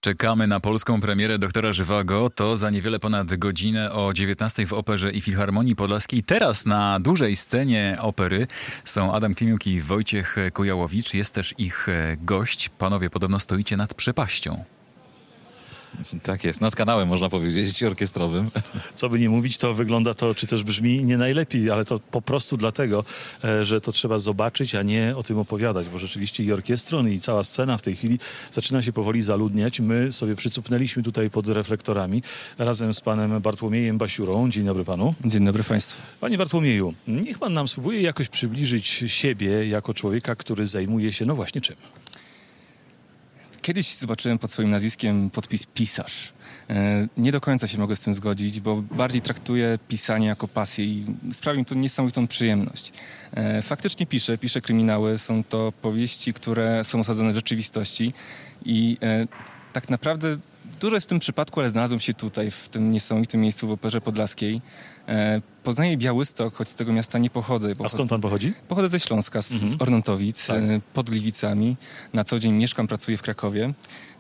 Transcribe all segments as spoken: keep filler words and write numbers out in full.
Czekamy na polską premierę Doktora Żywago. To za niewiele ponad godzinę o dziewiętnastej w Operze i Filharmonii Podlaskiej. Teraz na dużej scenie opery są Adam Klimiuk i Wojciech Kujałowicz. Jest też ich gość. Panowie, podobno stoicie nad przepaścią. Tak jest, nad kanałem można powiedzieć, orkiestrowym. Co by nie mówić, to wygląda to, czy też brzmi nie najlepiej, ale to po prostu dlatego, że to trzeba zobaczyć, a nie o tym opowiadać, bo rzeczywiście i orkiestron, i cała scena w tej chwili zaczyna się powoli zaludniać. My sobie przycupnęliśmy tutaj pod reflektorami razem z panem Bartłomiejem Basiurą. Dzień dobry panu. Dzień dobry państwu. Panie Bartłomieju, niech pan nam spróbuje jakoś przybliżyć siebie jako człowieka, który zajmuje się, no właśnie czym? Kiedyś zobaczyłem pod swoim nazwiskiem podpis pisarz. Nie do końca się mogę z tym zgodzić, bo bardziej traktuję pisanie jako pasję i sprawia mi to niesamowitą przyjemność. Faktycznie piszę, piszę kryminały, są to powieści, które są osadzone w rzeczywistości i tak naprawdę dużo jest w tym przypadku, ale znalazłem się tutaj, w tym niesamowitym miejscu w Operze Podlaskiej. Poznaję Białystok, choć z tego miasta nie pochodzę. A skąd pan pochodzi? Pochodzę ze Śląska, z, mhm. z Ornątowic, tak. pod Gliwicami. Na co dzień mieszkam, pracuję w Krakowie.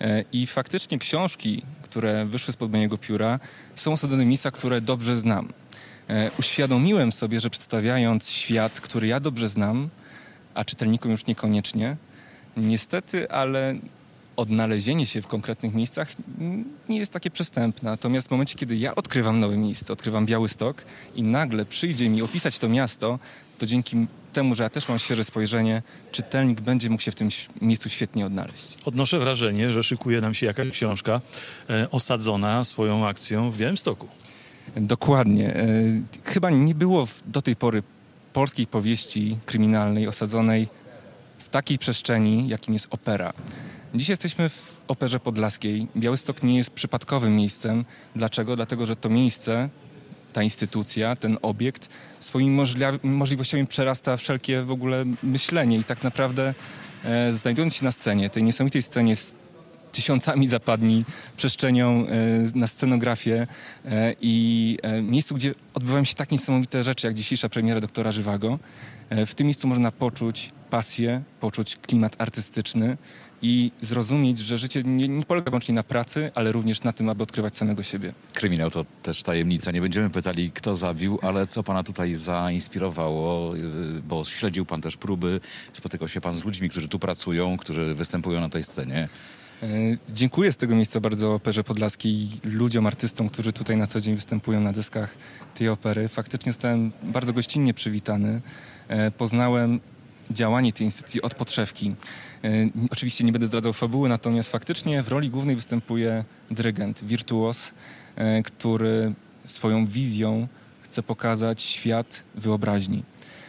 I faktycznie książki, które wyszły spod mojego pióra, są osadzone w miejscach, które dobrze znam. Uświadomiłem sobie, że przedstawiając świat, który ja dobrze znam, a czytelnikom już niekoniecznie, niestety, ale odnalezienie się w konkretnych miejscach nie jest takie przystępne. Natomiast w momencie, kiedy ja odkrywam nowe miejsce, odkrywam Białystok i nagle przyjdzie mi opisać to miasto, to dzięki temu, że ja też mam świeże spojrzenie, czytelnik będzie mógł się w tym miejscu świetnie odnaleźć. Odnoszę wrażenie, że szykuje nam się jakaś książka e, osadzona swoją akcją w Białymstoku. Dokładnie. E, chyba nie było w, do tej pory polskiej powieści kryminalnej osadzonej w takiej przestrzeni, jakim jest opera. Dzisiaj jesteśmy w Operze Podlaskiej. Białystok nie jest przypadkowym miejscem. Dlaczego? Dlatego, że to miejsce, ta instytucja, ten obiekt swoimi możli- możliwościami przerasta wszelkie w ogóle myślenie i tak naprawdę e, znajdując się na scenie, tej niesamowitej scenie z tysiącami zapadni, przestrzenią e, na scenografię e, i e, miejscu, gdzie odbywają się tak niesamowite rzeczy, jak dzisiejsza premiera Doktora Żywago. E, w tym miejscu można poczuć pasję, poczuć klimat artystyczny i zrozumieć, że życie nie, nie polega wyłącznie na pracy, ale również na tym, aby odkrywać samego siebie. Kryminał to też tajemnica. Nie będziemy pytali, kto zabił, ale co pana tutaj zainspirowało, bo śledził pan też próby, spotykał się pan z ludźmi, którzy tu pracują, którzy występują na tej scenie. E, dziękuję z tego miejsca bardzo Operze Podlaskiej, ludziom, artystom, którzy tutaj na co dzień występują na deskach tej opery. Faktycznie zostałem bardzo gościnnie przywitany. E, poznałem działanie tej instytucji od podszewki. E, oczywiście nie będę zdradzał fabuły, natomiast faktycznie w roli głównej występuje dyrygent, wirtuos, e, który swoją wizją chce pokazać świat wyobraźni.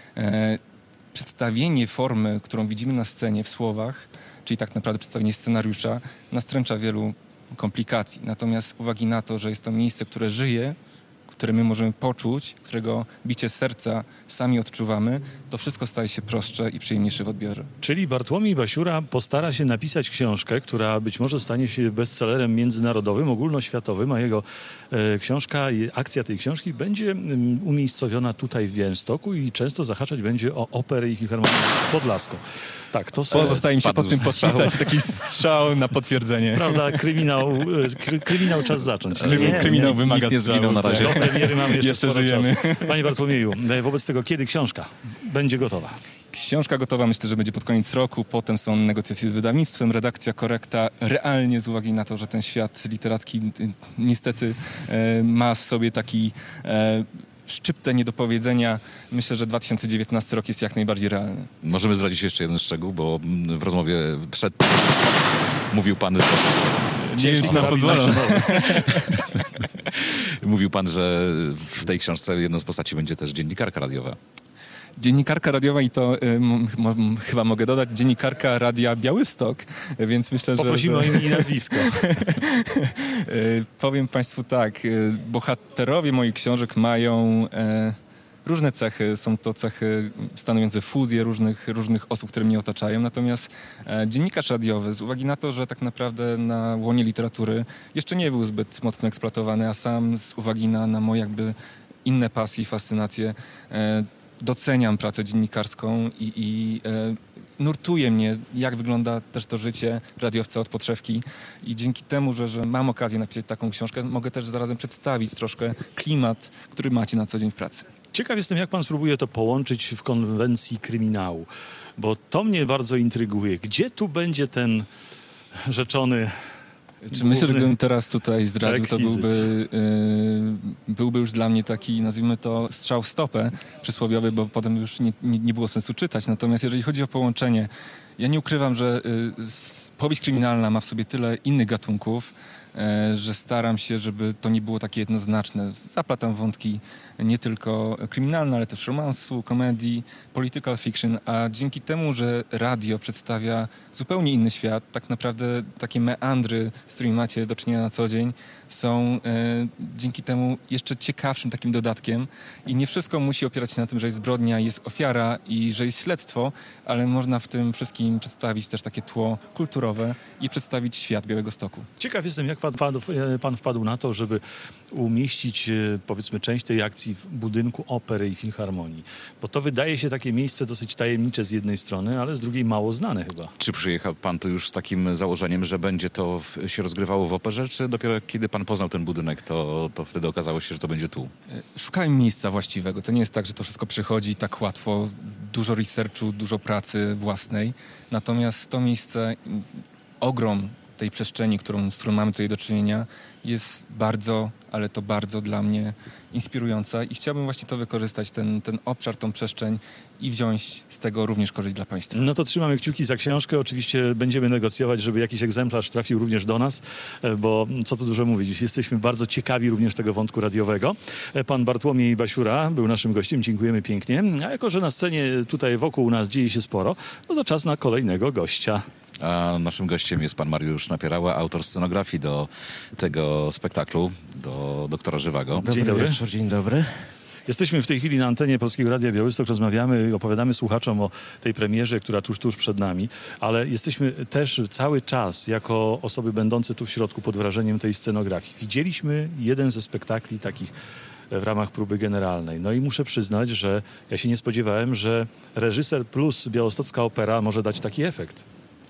E, przedstawienie formy, którą widzimy na scenie w słowach, czyli tak naprawdę przedstawienie scenariusza, nastręcza wielu komplikacji. Natomiast z uwagi na to, że jest to miejsce, które żyje, które my możemy poczuć, którego bicie serca sami odczuwamy, to wszystko staje się prostsze i przyjemniejsze w odbiorze. Czyli Bartłomiej Basiura postara się napisać książkę, która być może stanie się bestsellerem międzynarodowym, ogólnoświatowym, a jego e, książka, akcja tej książki będzie um, umiejscowiona tutaj w Białymstoku i często zahaczać będzie o operę i Filharmonię Podlaską. Tak, to są... Pozostaje mi się pod tym podpisać, taki strzał na potwierdzenie. Prawda, kryminał, kry, kryminał czas zacząć. Nie, nie, kryminał nie, wymaga nikt nie zginął na razie. Do premiery mamy jeszcze, jeszcze sporo żyjemy. czasu. Panie Bartłomieju, wobec tego kiedy książka będzie gotowa? Książka gotowa, myślę, że będzie pod koniec roku, potem są negocjacje z wydawnictwem, redakcja, korekta. Realnie z uwagi na to, że ten świat literacki niestety e, ma w sobie taki e, szczyptę niedopowiedzenia, myślę, że dwa tysiące dziewiętnasty rok jest jak najbardziej realny. Możemy zdradzić jeszcze jeden szczegół, bo w rozmowie przed mówił pan, że... Nie wiem, czy nam pozwolą. Mówił pan, że w tej książce jedną z postaci będzie też dziennikarka radiowa. Dziennikarka radiowa i to y, m, m, chyba mogę dodać, dziennikarka Radia Białystok, więc myślę, że... Poprosimy że... o imię i nazwisko. y, powiem państwu tak, y, bohaterowie moich książek mają y, różne cechy, są to cechy stanowiące fuzję różnych, różnych osób, które mnie otaczają, natomiast y, dziennikarz radiowy, z uwagi na to, że tak naprawdę na łonie literatury jeszcze nie był zbyt mocno eksploatowany, a sam z uwagi na, na moje jakby inne pasje i fascynacje y, doceniam pracę dziennikarską i, i e, nurtuje mnie, jak wygląda też to życie radiowca od podszewki i dzięki temu, że, że mam okazję napisać taką książkę, mogę też zarazem przedstawić troszkę klimat, który macie na co dzień w pracy. Ciekaw jestem, jak pan spróbuje to połączyć w konwencji kryminału, bo to mnie bardzo intryguje. Gdzie tu będzie ten rzeczony Czy myślę, że gdybym teraz tutaj zdradził, to rekwizyt. byłby, yy, byłby już dla mnie taki, nazwijmy to, strzał w stopę przysłowiowy, bo potem już nie, nie, nie było sensu czytać. Natomiast jeżeli chodzi o połączenie, ja nie ukrywam, że yy, s- powieść kryminalna ma w sobie tyle innych gatunków, yy, że staram się, żeby to nie było takie jednoznaczne. Zaplatam wątki nie tylko kryminalne, ale też romansu, komedii, political fiction, a dzięki temu, że radio przedstawia zupełnie inny świat, tak naprawdę takie meandry, z którymi macie do czynienia na co dzień, są e, dzięki temu jeszcze ciekawszym takim dodatkiem i nie wszystko musi opierać się na tym, że jest zbrodnia, jest ofiara i że jest śledztwo, ale można w tym wszystkim przedstawić też takie tło kulturowe i przedstawić świat Białegostoku. Ciekaw jestem, jak pan, pan, pan wpadł na to, żeby umieścić, e, powiedzmy, część tej akcji w budynku Opery i Filharmonii. Bo to wydaje się takie miejsce dosyć tajemnicze z jednej strony, ale z drugiej mało znane chyba. Czy przyjechał pan tu już z takim założeniem, że będzie to w, się rozgrywało w operze, czy dopiero kiedy pan poznał ten budynek, to, to wtedy okazało się, że to będzie tu? Szukałem miejsca właściwego. To nie jest tak, że to wszystko przychodzi tak łatwo. Dużo researchu, dużo pracy własnej. Natomiast to miejsce, ogrom tej przestrzeni, którą, z którą mamy tutaj do czynienia, jest bardzo, ale to bardzo dla mnie inspirująca i chciałbym właśnie to wykorzystać, ten, ten obszar, tą przestrzeń i wziąć z tego również korzyść dla państwa. No to trzymamy kciuki za książkę. Oczywiście będziemy negocjować, żeby jakiś egzemplarz trafił również do nas, e, bo co tu dużo mówić, jesteśmy bardzo ciekawi również tego wątku radiowego. E, Pan Bartłomiej Basiura był naszym gościem, dziękujemy pięknie. A jako, że na scenie tutaj wokół nas dzieje się sporo, no to czas na kolejnego gościa. A naszym gościem jest pan Mariusz Napierała, autor scenografii do tego spektaklu, do doktora Żywego. Dzień Dobry dobry. wieczór, dzień dobry. Jesteśmy w tej chwili na antenie Polskiego Radia Białystok, rozmawiamy i opowiadamy słuchaczom o tej premierze, która tuż, tuż przed nami, ale jesteśmy też cały czas jako osoby będące tu w środku pod wrażeniem tej scenografii. Widzieliśmy jeden ze spektakli takich w ramach próby generalnej. No i muszę przyznać, że ja się nie spodziewałem, że reżyser plus białostocka opera może dać taki efekt.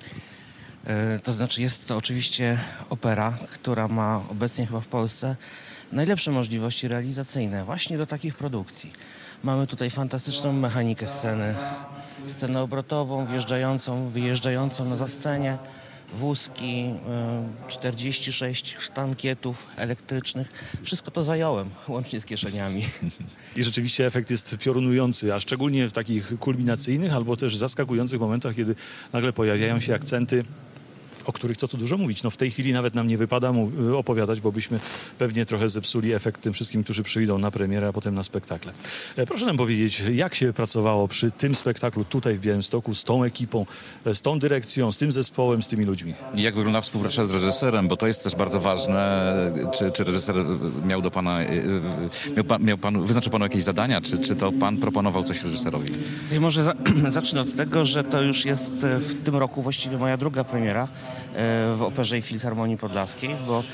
E, To znaczy jest to oczywiście opera, która ma obecnie chyba w Polsce najlepsze możliwości realizacyjne właśnie do takich produkcji. Mamy tutaj fantastyczną mechanikę sceny, scenę obrotową, wjeżdżającą, wyjeżdżającą na zascenie, wózki, y, czterdzieści sześć sztankietów elektrycznych. Wszystko to zająłem, łącznie z kieszeniami. I rzeczywiście efekt jest piorunujący, a szczególnie w takich kulminacyjnych albo też zaskakujących momentach, kiedy nagle pojawiają się akcenty, o których co tu dużo mówić. No w tej chwili nawet nam nie wypada mu opowiadać, bo byśmy pewnie trochę zepsuli efekt tym wszystkim, którzy przyjdą na premierę, a potem na spektakle. E, Proszę nam powiedzieć, jak się pracowało przy tym spektaklu tutaj w Białymstoku z tą ekipą, e, z tą dyrekcją, z tym zespołem, z tymi ludźmi? I jak wygląda współpraca z reżyserem, bo to jest też bardzo ważne. Czy, czy reżyser miał do pana, miał pan, miał pan, wyznaczył panu jakieś zadania, czy, czy to pan proponował coś reżyserowi? To ja może za, zacznę od tego, że to już jest e, w tym roku właściwie moja druga premiera e, w Operze i Filharmonii Podlaskiej, bo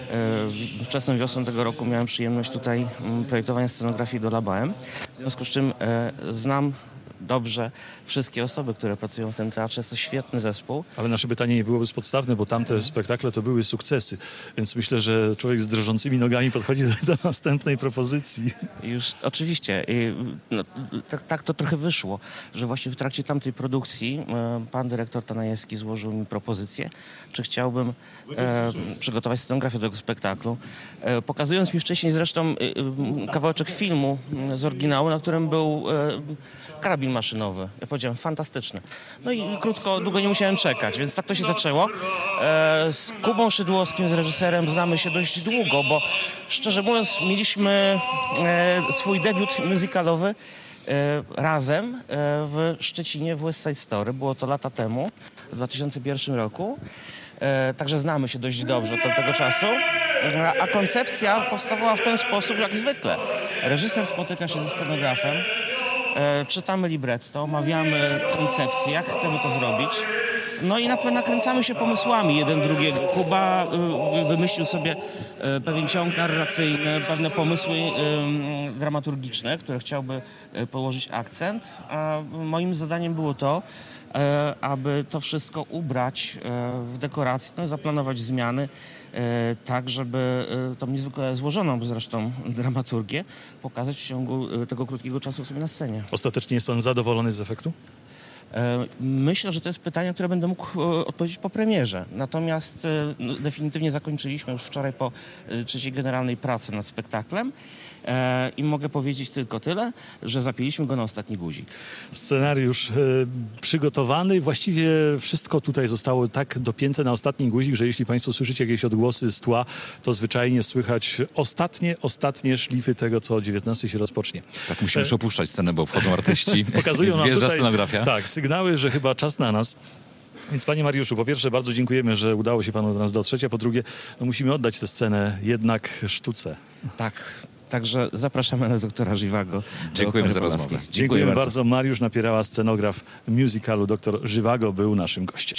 e, wczesną wiosną tego roku miałem przyjemność tutaj m, projektowania scenografii do Labaem. W związku z czym e, znam dobrze wszystkie osoby, które pracują w tym teatrze. Jest to świetny zespół. Ale nasze pytanie nie było bezpodstawne, bo tamte spektakle to były sukcesy, więc myślę, że człowiek z drżącymi nogami podchodzi do, do następnej propozycji. Już oczywiście. I, no, tak, tak to trochę wyszło, że właśnie w trakcie tamtej produkcji e, pan dyrektor Tanajewski złożył mi propozycję, czy chciałbym e, przygotować scenografię do tego spektaklu, e, pokazując mi wcześniej zresztą e, kawałeczek filmu e, z oryginału, na którym był e, karabin maszynowy. Ja powiedziałem, fantastyczne. No i krótko, długo nie musiałem czekać, więc tak to się zaczęło. E, z Kubą Szydłowskim, z reżyserem, znamy się dość długo, bo szczerze mówiąc mieliśmy e, swój debiut musicalowy e, razem e, w Szczecinie w West Side Story. Było to lata temu, w dwa tysiące pierwszym roku. E, także znamy się dość dobrze od tamtego czasu. A, a koncepcja powstawała w ten sposób, jak zwykle. Reżyser spotyka się ze scenografem, E, czytamy libretto, omawiamy koncepcję, jak chcemy to zrobić. No i nap- nakręcamy się pomysłami jeden drugiego. Kuba y, wymyślił sobie y, pewien ciąg narracyjny, pewne pomysły y, dramaturgiczne, które chciałby y, położyć akcent, a moim zadaniem było to, y, aby to wszystko ubrać y, w dekorację, no, zaplanować zmiany, y, tak, żeby y, tą niezwykle złożoną zresztą dramaturgię pokazać w ciągu y, tego krótkiego czasu sobie na scenie. Ostatecznie jest pan zadowolony z efektu? E, Myślę, że to jest pytanie, które będę mógł e, odpowiedzieć po premierze. Natomiast e, no, definitywnie zakończyliśmy już wczoraj po e, trzeciej generalnej pracy nad spektaklem e, i mogę powiedzieć tylko tyle, że zapięliśmy go na ostatni guzik. Scenariusz e, przygotowany. Właściwie wszystko tutaj zostało tak dopięte na ostatni guzik, że jeśli państwo słyszycie jakieś odgłosy z tła, to zwyczajnie słychać ostatnie, ostatnie szlify tego, co o dziewiętnastej się rozpocznie. Tak, musimy już opuszczać scenę, bo wchodzą artyści. Pokazują nam Wjeżdża tutaj, scenografia. tak, sygnały, że chyba czas na nas. Więc panie Mariuszu, po pierwsze bardzo dziękujemy, że udało się panu do nas dotrzeć, a po drugie no, musimy oddać tę scenę jednak sztuce. Tak, także zapraszamy na doktora Żywago. Dziękujemy za rozmowę. Dziękujemy bardzo. Mariusz Napierała, scenograf musicalu Doktor Żywago, był naszym gościem.